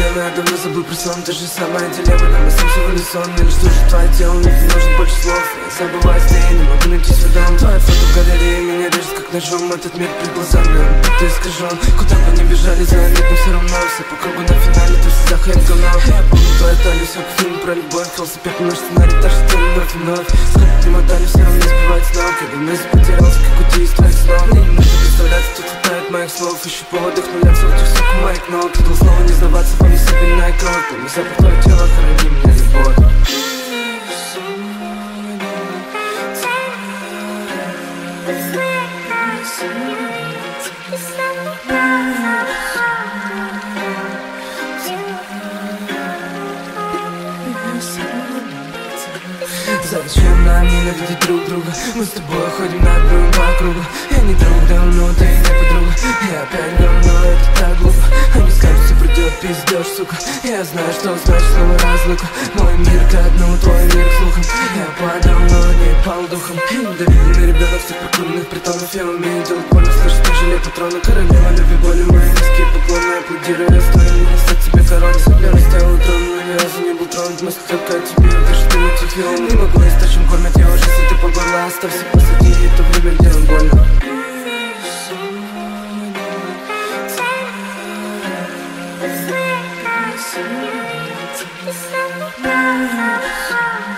проблемы, я давно забыл про сон. Та же самая дилемма, нам всем всего лишь сон. Или что же твое тело, мне не нужно больше слов. Я забываю сны, не могу найти свой дом. Твоя фото в галерее меня режет как ножом. Этот мир перед глазами, будто искажен. Куда бы ни бежали за нами, но все равно все по кругу на финале, ты в слезах и говно. Я помню твою талию, все как фильм про любовь. Велосипед на наш сценарий, так что ты вновь и вновь. Сколько не мотали, все равно сбивать с ног. Я давно потерялся, как уйти из твоих снов. Мне не нужно представляться, тут хватает моих слов. Ищу повод вдохновляться в этих суку моих ног. Предал снова не сдаваться, помни себе на кровь. Помни запах твое тело, храни меня, любовь. Зачем нам ненавидеть друг друга? Мы с тобой ходим над другом по кругу. Я не друг давно, ты не подруга. Я опять говно, это так глупо. Они скажут, все придет, пиздешь, сука. Я знаю, что значит слово разлука. Мой мир к одному, твой мир к слухам. Я падал, но не пал духом. Недовидный ребенок всех прокуренных притонов. Я умею делать больно, слышать, не жалею патрона. Королева любви, боли, мои низкие поклоны. Аплодирую, я стою, не несет тебе корону. Я растаял трон, но ни разу не был тронут. Мысли только о тебе, даже ты не тихий. Не могу есть то, чем кормят, я уже сыт по горло. Оставься посади, это время, где нам больно. It's